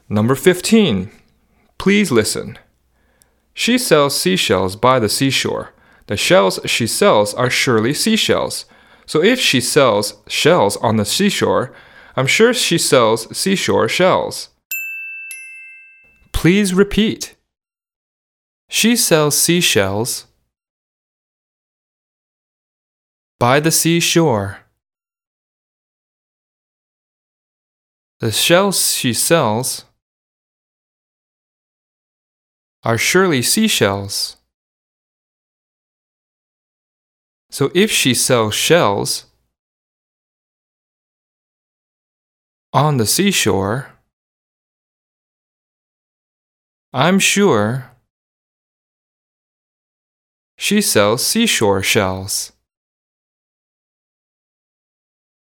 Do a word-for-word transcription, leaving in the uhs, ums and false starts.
Number fifteen. Please listen. She sells seashells by the seashore. The shells she sells are surely seashells. So if she sells shells on the seashore, I'm sure she sells seashore shells. Please repeat. She sells seashells by the seashore. The shells she sells are surely seashells. So if she sells shells on the seashore, I'm sure she sells seashore shells.